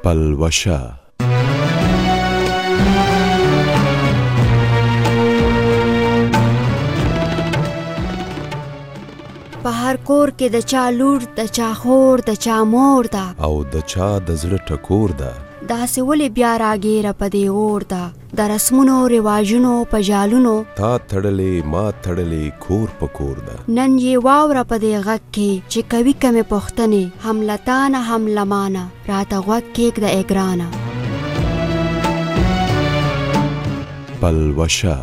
پلوشه په هر کور کې د چا لور د چا خور د چا مور ده او د چا د زړه ټکور ده داسې ولې بیا راګیره په دې اور ده د رسمونو رواجونو په جالونو تا تړلې ما تړلې کور په کور ده نن یې واوره په دې غږ کې چې کوي کمې پوښتنې هم لتانه هم لمانه راته غوږ کېږده ای ګرانه پلوشه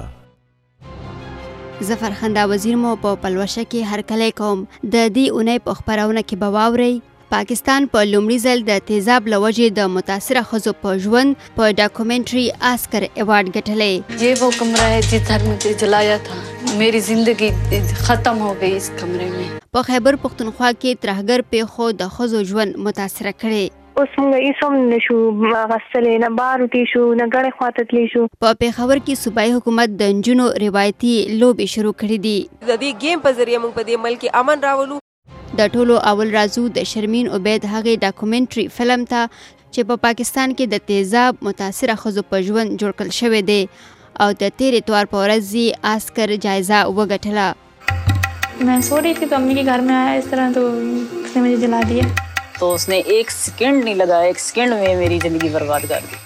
زه فرخنده وزیر مو په پلوشه کې هرکلی کوم د دې اونۍ په خپرونه کې به واورئ پاکستان په لومړي ځل د تیزاب له وجې د متاثره ښځو په ژوند په ډاکومنټري آسکر ایوارډ ګټلی ये वो कमरा है जिधर मुझे जलाया था मेरी जिंदगी ختم हो गई इस कमरे में په خیبر پښتونخوا کې ترهګر پیښو د ښځو ژوند متاثره کړی اوس موږ هیڅ هم نشو غسلی نه بار وتی شو نه ګڼې خواته تللی شو په پېښور کې صوبایي حکومت د نجونو روایتي لوبې شروع کړي دي د دې گیم په ذریعه موږ په دې ملک کې امن راولو د ټولو اول رازو د شرمین عبید هغې ډاکومنټري فلم ته چې په پاکستان کې د تیزاب متاثره ښځو په ژوند جوړ کړل شوی دی او د تېر اتوار په ورځ یې آسکر جایزه وګټله मैं सो रही थी तो अम्मी के घर में आया इस तरह तो उसने मुझे जला दिया तो उसने एक सेकंड नहीं लगा एक सेकंड में मेरी जिंदगी बर्बाद कर दी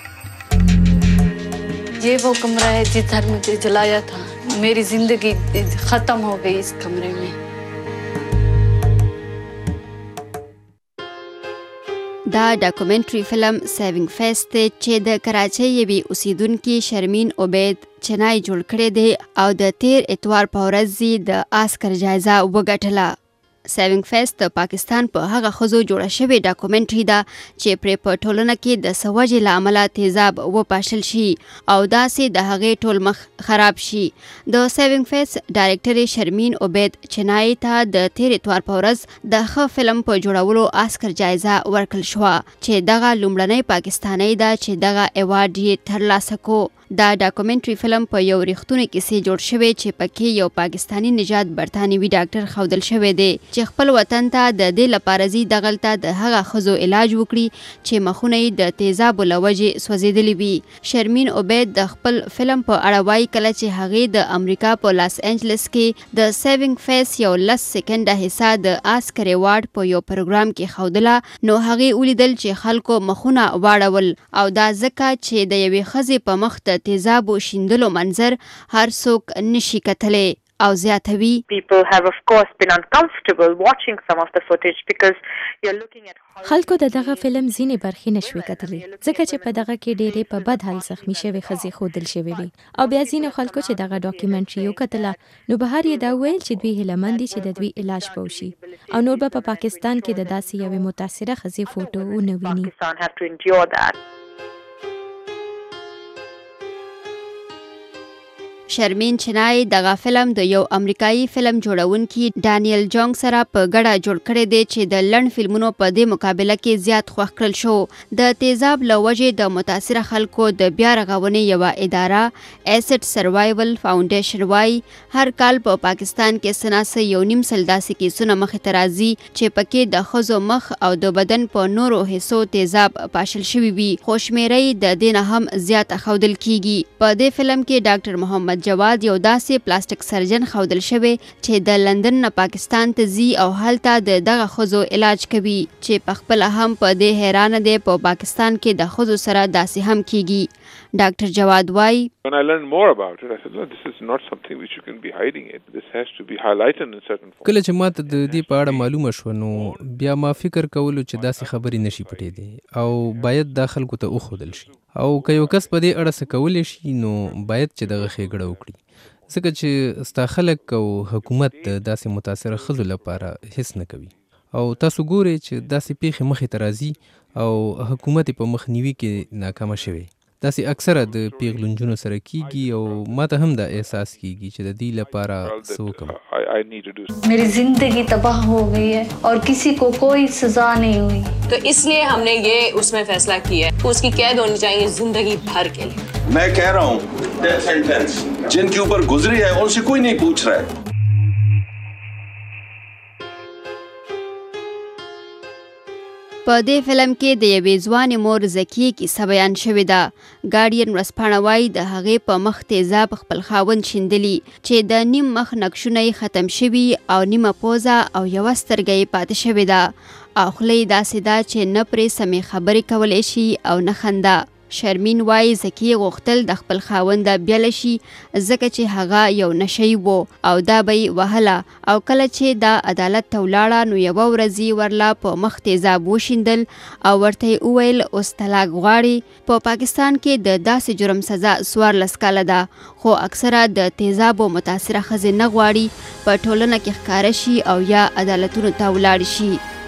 ये वो कमरा है जिधर मुझे जलाया था मेरी जिंदगी ختم हो गई इस कमरे में دا ډاکومنټري فلم سیوینګ فیس دی چې د کراچۍ یوې اوسیدونکي شرمین عبید چنای جوړ کړی دی او د تېر اتوار په ورځ یې د آسکر جایزه وګټله سیوینګ فیس د پاکستان په هغه ښځو جوړه شوې ډاکومنټري ده چې پرې په ټولنه کې د څه وجې له امله تیزاب وپاشل شي او داسې د هغې ټول مخ خراب شي د سیوینګ فیس ډایرکټرې شرمین عبید چنای ته د تېر اتوار په ورځ د ښه فلم په جوړولو آسکر جایزه ورکړل شوه چې دغه لومړنۍ پاکستانۍ ده چې دغه ایوارډ یې ترلاسه کو دا ډاکومنټري فلم په یو ریښتونې کیسې جوړ شوی چې پکې یو پاکستانی نژاد برطانوي ډاکټر ښودل شوی دی چې خپل وطن ته د دې لپاره ځي دغلته د هغه ښځو علاج وکړي چې مخونه یې د تیزابو له وجې سوځېدلي وي شرمین عبید د خپل فلم په اړه وایي کله چې هغې د امریکا په لاس انجلس کې د سیوینګ فیس یو 10 سکنډه حصه د آسکر ایوارډ په یو پروګرام کې ښودله نو هغې ولیدل چې خلکو مخونه واړول او دا ځکه چې د یوې ښځې په مخ د تیزابو شیندلو منظر هر څوک نشي کتلی او زیاتوي خلکو د دغه فلم ځینې برخې نشوي کتلی ځکه چې په دغه کې ډېرې په بد حال زخمی شوې ښځې ښودل شوې وي او بیا ځینې خلکو چې دغه ډاکومنټري وکتله نو بهر یې دا ویل چې دوی هیلهمند دي چې د دوی علاج به وشي او نور به په پاکستان کې د داسې یوې متاثره ښځې فوټو ونه ویني شرمین چنای دغه فلم د یو امریکایي فلم جوړونکي ډانیل جونګ سره په ګډه جوړ کړی دی چې د لنډ فلمونو په دې مقابله کې زیات خوښ کړل شو د تیزاب له وجې د متاثره خلکو د بیا رغونې یوه اداره ایسټ سروایول فاونډیشن وایي هر کال په پاکستان کې سناسه 1.5 سل داسې کیسونه مخې ته راځي چې پکې د ښځو مخ او د بدن په نورو حصو تیزاب پاشل شوي وي خو شمیرې د دې نه هم زیاته ښودل کیږي په دې فلم کې ډاکټر محمد جواد یو داسې پلاستیک سرجن ښودل شوی چې د لندن نه پاکستان ته ځي او هلته د دغه ښځو علاج کوي چې پخپله هم په دې حیرانه دی په پاکستان کې د ښځو سره داسې هم کیږي ډاکټر جواد وایي When I learned more about it, I said, no, this is not something which you can be hiding it. This has to be highlighted in certain form. کله چې ما ته د دې په اړه معلومه شوه نو بیا ما فکر کولو چې داسې خبرې نشي پټېدی او باید دا خلکو ته وښودل شي او که یو کس په دې اړه څه کولی شي نو باید چې دغه ښېګړه وکړي ځکه چې ستا خلک او حکومت د داسې متاثره ښځو لپاره هیڅ نه کوي او تاسو ګورئ چې داسې پیښې مخې ته راځي او حکومت په مخنیوي کې ناکامه شوی داسې اکثره د پیغلو نجونو سره کیږي او ما ته هم دا احساس کیږي چې د دې لپاره څه وکړم मेरी जिंदगी तबाह हो गई है और किसी को कोई सजा नहीं हुई तो इसलिए हमने ये उसमें फैसला किया है उसकी कैद होनी चाहिए जिंदगी भर के लिए मैं कह रहा हूँ डेथ सेंटेंस जिनके ऊपर गुजरी है उनसे कोई नहीं पूछ रहा है په دې فلم کې د یوې ځوانې مور زکیې کیسه بیان شوې ده. ګارډین ورځپاڼه وایي د هغې په مخ تیزاب خپل خاوند شیندلي چې د نیم مخ نقشونه یې ختم شوي او نیمه پوزه او یوه سترګه یې پاتې شوې ده او خوله یې داسې ده چې نه پرې سمې خبرې کولی شي او نه خنده. شرمین وایي زکیې غوښتل د خپل خاوند بیله شي ځکه چې هغه یو نشی و او دا به یې وهله او کله چې دا عدالت ته ولاړه نو یوه ورځ یې ورله په مخ تیزاب وشیندل او ورته یې وویل اوس طلاق غواړي. په پاکستان کې د داسې جرم سزا 14 کاله ده خو اکثره د تیزابو متاثره ښځې نه غواړي په ټولنه کې ښکاره شي او یا عدالتونو ته ولاړ شي.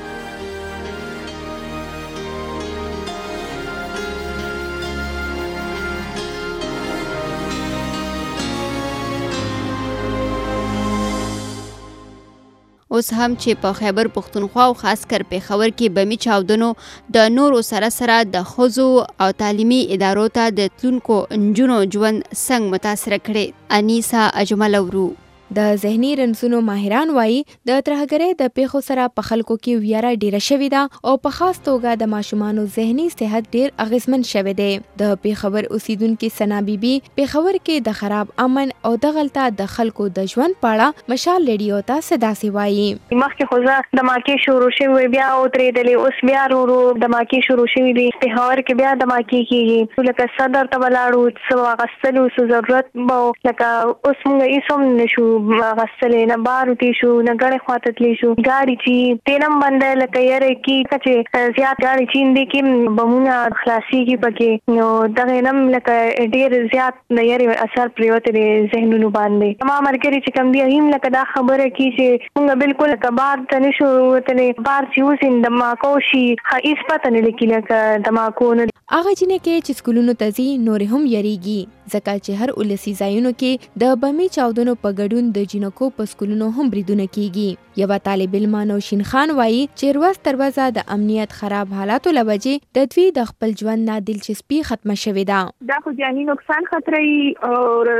اوس هم چې په خیبر پښتونخوا او خاص کر پېښور کې بمي چاودنو د نورو سره د ښځو او تعلیمي ادارو ته د تلونکو نجونو ژوند څنګه متاثره کړي. انیسا اجمل اورو. د ذهني رنځونو ماهران وایي د ترهګرۍ د پیښو سره په خلکو کې ویره ډیره شوې ده او په خاص توګه د ماشومانو ذهني صحت ډیر اغیزمن شوی دی. د پېښور اوسیدونکو سنا بیبي پېښور کې د خراب امن او دغلطه د خلکو د ژوند پاړه مشال ریډیو ته صداسي وایي. مخکې خو زه د ماکې شروع شوی بیا ودرېدلې اوس بیا ورو د ماکې شروع شوی دی. پېښور کې بیا د ماکې کېږي لکه صدر ته ولاړو څه واغستلو څه ضرورت به لکه اوس موږ هېڅ هم نشو غسلې نه بار وتی شو نه ګړې خواته تللی شو ګاډي چې تېنم بنده لکه یاره کې چې زیات ګاډي چیندې کې بمونه خلاصېږي پکې نو دغه نم لکه ډېر زیات د یارې اثر پرېوتی دی ذهنونو باندې. زما ملګري چې کوم دي هم لکه دا خبره کوي چې موږ بالکل لکه بار ته نه شو وتلی بار چې اوس دماکو شي هېڅ پته نه لګي لکه دماکو نه. هغه جینکې چې سکولونو ته ځي نورې هم یریږي ځکه چې هر ولسي ځایونو کې د بمي چاودنو په ګډون د جینکو په سکولونو هم بریدونه کیږي. یوه طالب علم نوشین خان وایي چې ورځ تر ورځه د امنیت خراب حالاتو له وجې د دوی د خپل ژوند نه دلچسپي ختمه شوې ده. دا خو جاني نقصان خطرې او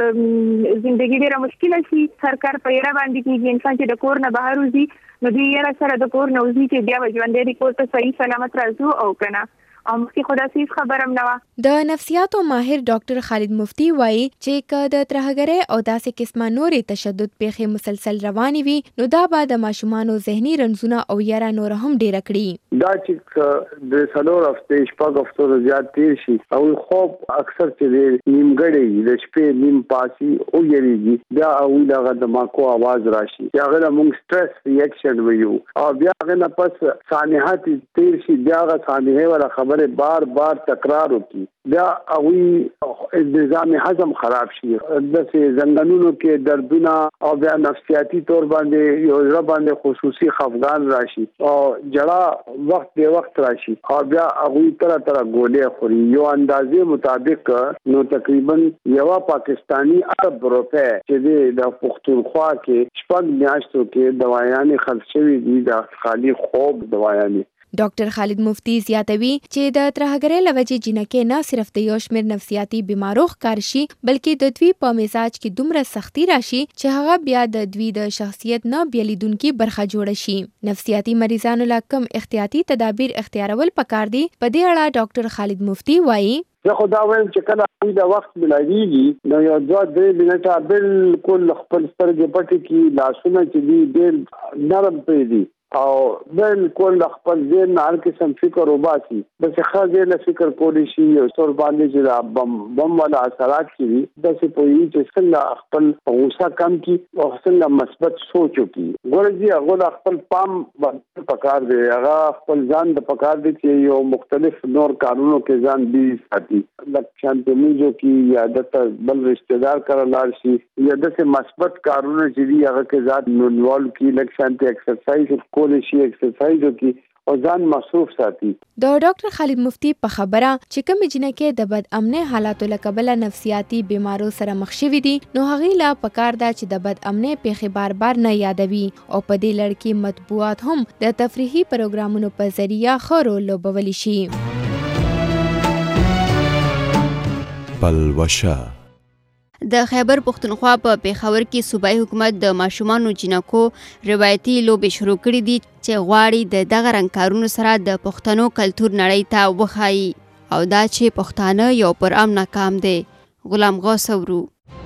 زندگی ډېره مشکله شي. سرکار په یره باندې کېږي انسان چې د کور نه بهر وځي نو دوی یره سره د کور نه وځي چې بیا به ژوندی د کور ته صحیح سلامت راځو او که نه او مخکې خو داسې خبره هم نه وه. د نفسیاتو ماهر ډاکټر خالد مفتی وایي چې که د ترهګرۍ او داسې قسمه نورې تشدد پیښې مسلسل روانې وي نو دا به د ماشومانو ذهني رنځونه او یره نور هم ډیره کړي. دا چې د 4 هفتې 6 هفتو زیات تیر شي او خوب اکثر چې نیمګړی د شپې نیم پاسي او یریږي بیا او دغه دماغو आवाज راشي هغه موږ سټرس ریاکشن ویو او بیا هغه نه پس سانحات تیر شي بیا هغه سانحه ولا خبره بار بار تکرار وکړي بیا اوی نظام هضم خراب شي د زنګونو کې دردونه او بیا نفسیاتی تور باندې یو ځل باندې خصوصي خفګان راشي او جړه وخت به وخت راشي او بیا اوی تر ګولې خوري یو اندازې مطابق نو تقریبا یو پاکستانی ارب روپے چې د پښتونخوا کې شپږ میاشتو کې دوايانې خرڅ شوې دي د خالي خوب دوايانې. ډاکټر خالد مفتی زیاتوي چې د ترهګرۍ له وجې جینکې نه صرف د یو شمېر نفسیاتي بیمارو ښکار شي بلکې د دوی په مزاج کې دومره سختي راشي چې هغه بیا د دوی د شخصیت نه بیلیدونکي برخه جوړه شي. نفسیاتي مریضانو له کم احتیاطي تدابیر اختیارول پکار دي. په دې اړه ډاکټر خالد مفتی وایي زه خو دا وایم چې کله د وخت ملاویږي نو یو 2-3 منټه بالکل خپل سترګې پټې کړي لاسونه چې دي ډېر نرم پرېږدي او بالکل خپل ذهن هر قسم فکر وباسي بس ښه له فکر کولی شي او څور باندې چې بم والا اثرات کړي داسې پوهي چې څنګه خپل غوسه کم کړي او څنګه مثبت سوچ وکړي. ګورځي هغه خپل پام باندې پکار دی هغه خپل ځان د پکار دی چې یو مختلف نور کارونو کې ځان دی ساتي لکه شانته موږ کې یا د بل رشتہ دار کارلار شي یا د مثبت کارونه چې دی هغه کې ذات نوول کې لکه شانته ایکسرسایز کولی شي ایکسرسایز وکړي او ځان مصروف ساتي. د ډاکټر خالد مفتی په خبره چې کوم جنکې د بد امنۍ حالاتو له کبله نفسیاتي بیمارو سره مخ شوي دي نو هغې لا پکار ده چې د بد امنۍ پیښې بار بار نه یادوي او په دې لړ کې مطبوعات هم د تفریحي پروګرامونو په ذریعه ښه رول لوبولی شي. پلوشه د خیبر پښتونخوا په پیښور کې صوبایي حکومت د ماشومانو جنکو روایتي لوبې شروع کړې دي چې غواړي د دغه رنګکارونو سره د پښتنو کلتور نړۍ ته وښایي او دا چې پښتانه یو پر امن کام دی. غلام غوث ورو.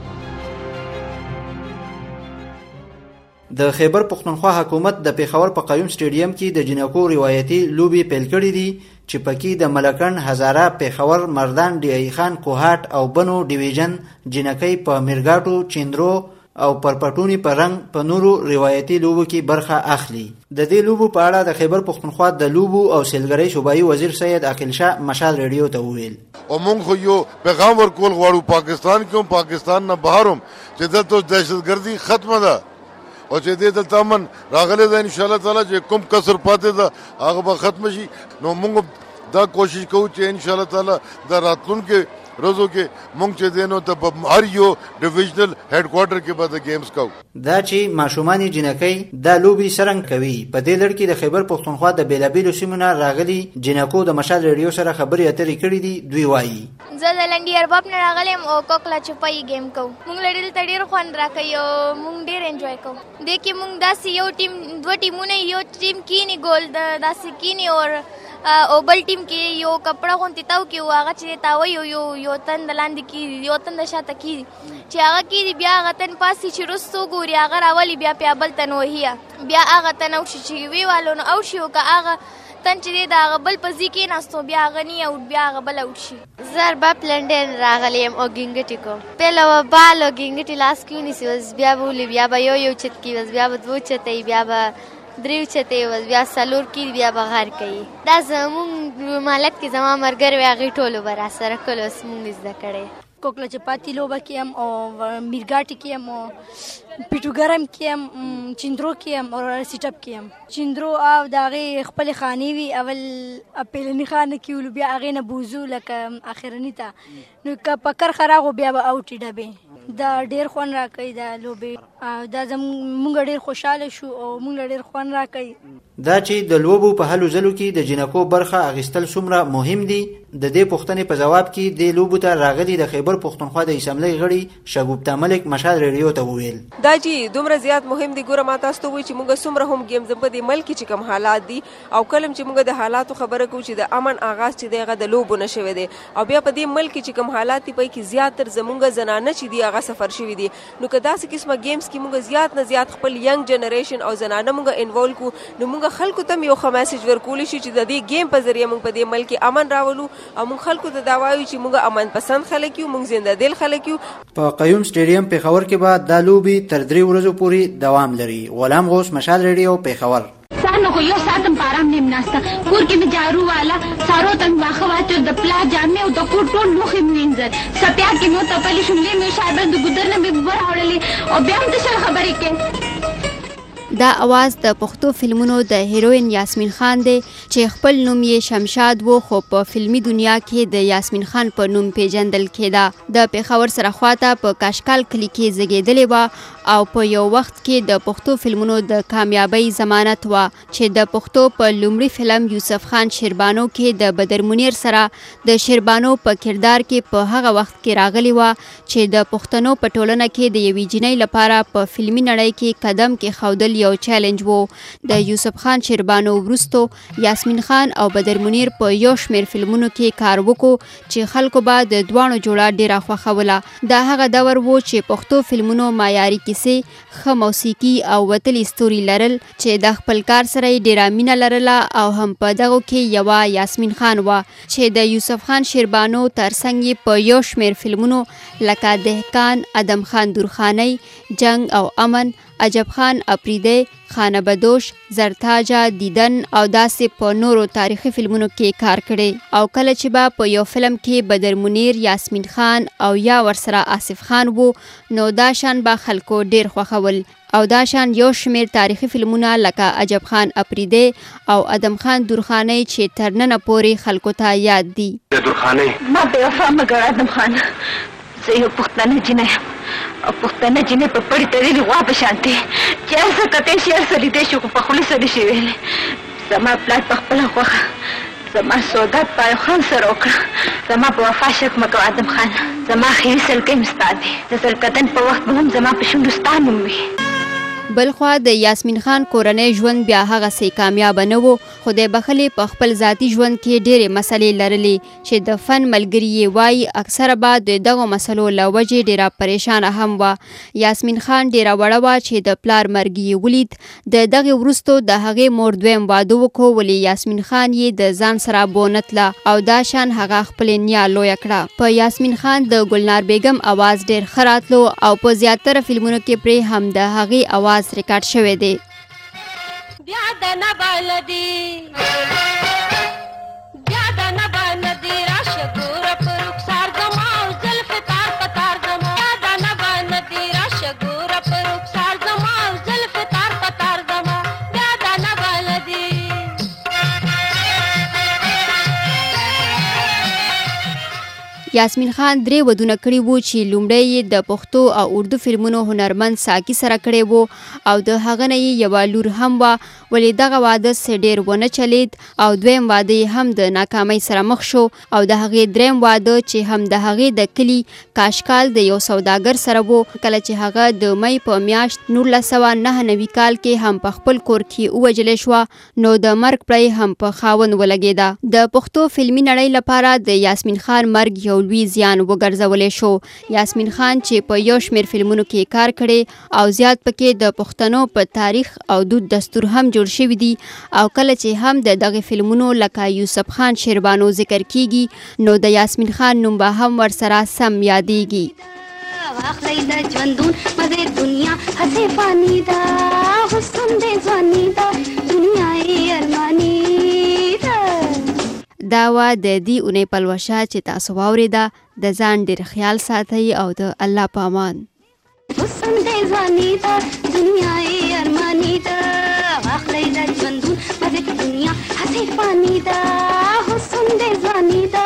د خیبر پښتونخوا حکومت د پیښور په قیوم سټیډیم کې د جنکو روایتي لوبې پیل کړې دي چې پکې د ملکن، هزاره، پیښور، مردان، ډی ای خان، کوهاټ او بنو ډیویژن جنکۍ په میرګاټو، چیندرو او پرپټونی په رنګ په نورو روایتي لوبو کې برخه اخلي. د دې لوبو په اړه د خیبر پښتونخوا د لوبو او سیلګرۍ صوبایي وزیر سید عاقل شاه مشال ریډیو ته وویل او موږ خو یو پیغام ورکول غواړو پاکستان کې هم پاکستان نه بهر هم چې دلته دهشتګردي ختمه ده او چې دې دلته امن راغلی ده ان شاء الله تعالی چې کوم کسر پاتې ده هغه به ختم شي. نو موږ دا کوشش کوو چې ان شاء الله تعالی د راتلونکي روزو کې مونږ چې دینو ته هر یو ډیویژنل هډ کوارټر کې به د گیمز کوو. دا چې ماشومان جنکۍ دا لوبي سرنګ کوي. په دې لړ کې د خیبر پښتونخوا د بیلابیلو سیمو نه راغلي جنکو د مشال ریډیو سره خبرې اترې کړې دي. دوی وایي زه د لنډي ارباب نه راغلم او کوکلا چپای گیم کوو. مونږ لړل تډیر خوان راکوي او مونږ ډیر انجوای کوو. د کې مونږ داسې یو ټیم دوه ټیمونه یو ټیم کینی ګول داسې کینی او بل ټیم کې یو کپڑا غونتی تاو کې هغه چې تاوي یو تن لاندې کې یو تن شاته کې چې هغه کې بیا هغه تن پاسې چې رسو ګوري هغه راولي بیا بل تن وهیا بیا هغه تن او چې وی والو نو او شي او هغه تن چې دا هغه بل پزی کې ناستو بیا هغه نی او بیا هغه بل او شي. ضربه پلندن راغلیم او ګینګټی کو پهلا بالو ګینګټی لاس کې نیسي بیا بولی بیا یو چت کې بیا دوه چتې بیا دریو چته بیا سلور کې بیا بغیر کوي. دا زمون مالک کې زما مرګر وی هغه ټولو برا سره کول اوس مونږ زده کړي. کوکلا چپاتی لوبه کې هم او میرګاټي کې هم او پیټوګرام کې هم چیندرو کې هم او سیټ اپ کې هم. چیندرو او داغه خپل خاني وی اول اپلنی خانه کې ول بیا هغه نه بوزو لکه اخرنی ته نو که پکر خراغو بیا به اوټی ډبه دا ډیر خوان راکې دا لوبه دا زمونږ ډیر خوشاله شو او مونږ ډیر خوان راکې. دا چې د لوبو په هلو ځلو کې د جنکو برخه اخیستل څومره مهم دي د دې پوښتنې په جواب کې د لوبو ته راغلي د خیبر پښتونخوا د اسمبلی غړي شګوفتا ملک مشال ریډیو ته وویل دا چې دومره زیات مهم دي. ګوره ما تاسو ته وایي چې موږ څومره هم گیمز په دې ملک چې کوم حالات دي او کلم چې موږ د حالاتو خبره کوو چې د امن آغاز چې دغه د لوبو نشوي دي او بیا په دې ملک چې کوم حالات دي په کې زیاتره زمونږ زنانه چې دی هغه سفر شوي دي. نو که داسې قسمه گیمز کې موږ زیات نه زیات خپل ینګ جنریشن او زنانه موږ انوالو کو نو موږ خلکو ته یو میسج ورکول شي چې د دې گیم په ذریعہ موږ په دې ملک امن راولو او موږ خلکو ته دا وایو چې موږ امن پسند خلک یو موږ زنده دل خلک یو. په قیوم سټیډیم پیښور کې به دا لوبي تر 3 ورځې پورې دوام لري. غلام غوث مشال ریډیو پیښور. سانو کو یو ساتم پارام نیم ناستا کور کې می جارو والا سارو تم واخواته د پلا جامې او د کور ټول لوخي وینځل سپیا کې نو ته پلی شولې می شایبه د ګدر نه می ور اورلې او بیا هم د خبرې کې. دا اواز د پښتو فلمونو د هیروین یاسمین خان دی چې خپل نوم یې شمشاد وو خو په فلمی دنیا کې د یاسمین خان په نوم پیژندل کېده. د پیښور سره خواته په کاشکال کلی کې زیږیدلې وه او په یو وخت کې د پښتو فلمونو د کامیابی ضمانت وه چې د پښتو په لومړي فلم یوسف خان شیربانو کې د بدر منیر سره د شیربانو په کردار کې په هغه وخت کې راغلی وه چې د پښتنو په ټولنه کې د یوې جنۍ لپاره په فلمي نړۍ کې قدم کې خودل یو چیلنج وو. د یوسف خان شیربانو وروستو یاسمین خان او بدر منیر په یو شمیر فلمونو کې کار وکړو چې خلکو به د دوانو جوړه ډیره خوښوله. دا هغه دور وو چې پښتو فلمونو معیاري کیسې، ښه موسیقي او وتلي ستوري لرل چې د خپل کار سره یې ډیره مینه لرله او هم په دغو کې یوه یاسمین خان وه چې د یوسف خان شیربانو ترڅنګ یې په یو شمیر فلمونو لکه دهقان، ادم خان درخانۍ، جنگ او امن، عجب خان اپریده، خانه بدوش، زرتاجه، دیدن او داسې په نورو تاریخي فلمونو کې کار کړي. او کله چې به په یو فلم کې بدر منیر، یاسمین خان او یا ورسره آصف خان وو نو دا شان به خلکو ډیر خوښول او دا شان یو شمیر تاریخي فلمونه لکه عجب خان اپریده او ادم خان درخانۍ چې تر ننه پورې خلکو ته یاد دي. درخانۍ ما بے وفا مګر ادم خان زه یو پښتنه جنۍ او پښتنه جنۍ په پړی تړلې غوا په شانتې چې هر څه کتی شي هر څه لیدی شي خو په خولې سره شي ویلې. زما پلار په خپله خوښه زما سودا په ایوب خان سره وکړه. زما په وفا شک مه کوه ادم خان. زما خیری سلکې مستاد دی د سلکتن په وخت به هم زما په شونډو ستا نوم وي. بلخوا د یاسمین خان کورنۍ ژوند بیا هغه سي کامیاب نه وو، خو د بخلې په خپل ذاتی ژوند کې ډېرې مسلې لرلې چې د فن ملګری یې وایي اکثره به د دغو مسلو له وجې ډېره پریشانه هم وه. یاسمین خان ډېره وړه وه چې د پلار مرګ یې ولید. د دغې وروستو د هغې مور دویم واده وکړو، ولې یاسمین خان یې د ځان سره بونتله او دا شان هغه خپلې نیا لویه کړه. په یاسمین خان د ګلنار بیګم اواز ډېر ښه راتلو او په زیاتره فلمونو کې پرې هم د هغې اواز ریکارډ شوی دی. بیا د نبال دی بیا د نبال دی راشه ګور پر رخسار زما او زلف تار پتار زما بیا د نبال دی راشه ګور پر رخسار زما او زلف تار پتار زما بیا د نبال دی. یاسمین خان 3 ودونه کړي وو چې لومړی یې د پښتو او اردو فلمونو هنرمند ساقي سره کړی وو او د هغه نه یې یوه لور هم وه، ولې دغه واده څه ډېر ونه چلید او دویم واده یې هم د ناکامۍ سره مخ شو او د هغې دریم واده چې هم د هغې د کلي کاشکال د یو سوداګر سره وو، کله چې هغه د مۍ په میاشت 1999 کال کې هم په خپل کور کې ووژلې شوه، نو د مرګ پړی هم په خاوند ولګېده. د پښتو فلمي نړۍ لپاره د یاسمین خان مرګ یو لوی زیان وګرځولی شو. یاسمین خان چې په یو شمېر فلمونو کې کار کړی او زیات پکې د پښتنو په تاریخ او دود دستور هم جوړ شوي دي او کله چې هم د دغې فلمونو لکه یوسف خان شیربانو ذکر کیږي نو د یاسمین خان نوم به هم ورسره سم یادیږي. واخلې د ژوندون مزه دنیا هسې فانی دا حسن دې ځواني دا دنیا یې ارمانی دا. دا وه د دې اونۍ پلوشه چې تاسو واورېده. د ځان ډېر خیال ساتئ او د الله په امان. حسن دې ځواني دا دنیا یې ارمانی دا واخلې د ژوندون مزه دنیا هسې فانی دا حسن دې ځواني دا